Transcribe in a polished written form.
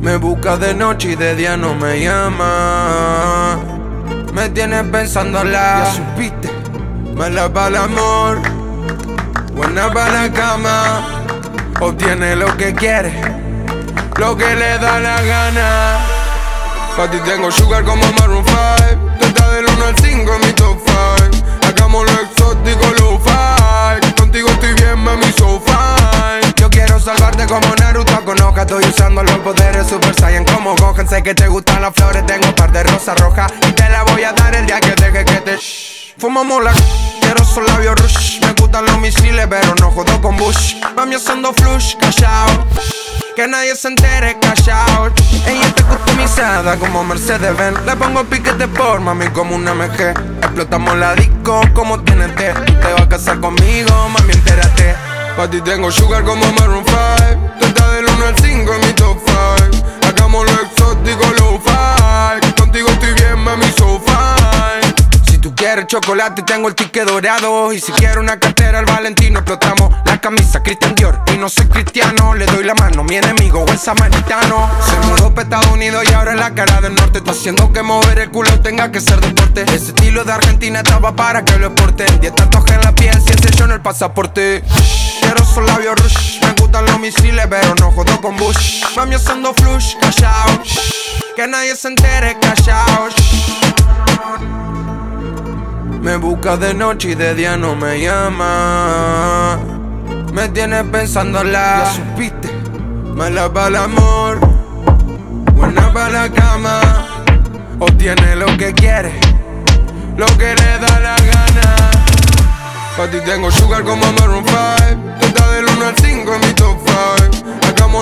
Me busca de noche y de día no me llama. Me tienes pensándola, ya supiste. Mala para el amor, buena para la cama. Obtiene lo que quiere, lo que le da la gana. Pa' ti tengo sugar como Maroon 5. Tú estás del 1 al 5 en mi top 5. Hagamos lo exótico, lo fi. Contigo estoy bien, mami, so fine. Yo quiero salvarte como Naruto con hoja. Estoy usando los poderes Super Saiyan como Gohan. Sé que te gustan las flores, tengo un par de rosas rojas y te la voy a dar el día que deje que te fumamos la quiero son labios rush. Me gustan los misiles pero no jodo con Bush. Mami haciendo flush, callao, que nadie se entere, callao. Ella está customizada como Mercedes-Benz. Le pongo piquete por mami como una MG. Explotamos la disco como TNT. Te vas a casar conmigo, mami, entérate. Pa' ti tengo sugar como Maroon 5. Tú estás del 1 al 5 en mi top 5. Hagamos lo exótico, lo fi. Contigo estoy bien, mami, so fine. Si tú quieres chocolate, tengo el ticket dorado. Y si quieres una cartera, el Valentino, explotamos la camisa Christian Dior. Y no soy cristiano, le doy la mano, mi enemigo, buen samaritano. Se mudó para Estados Unidos y ahora es la cara del norte. Está haciendo que mover el culo tenga que ser deporte. Ese estilo de Argentina estaba para que lo exporten. 10 tatuajes en la piel, 100 yo en el pasaporte. Quiero son labios rush, me gustan los misiles pero no jodo con Bush. Mami haciendo flush, callao, que nadie se entere, callao. Me busca de noche y de día no me llama. Me tienes pensándola, ya supiste. Mala para el amor, buena para la cama. Obtiene lo que quiere, lo que le da la gana. Pa' ti tengo sugar como Maroon 5. Tú estás del 1 al 5 en mi top 5.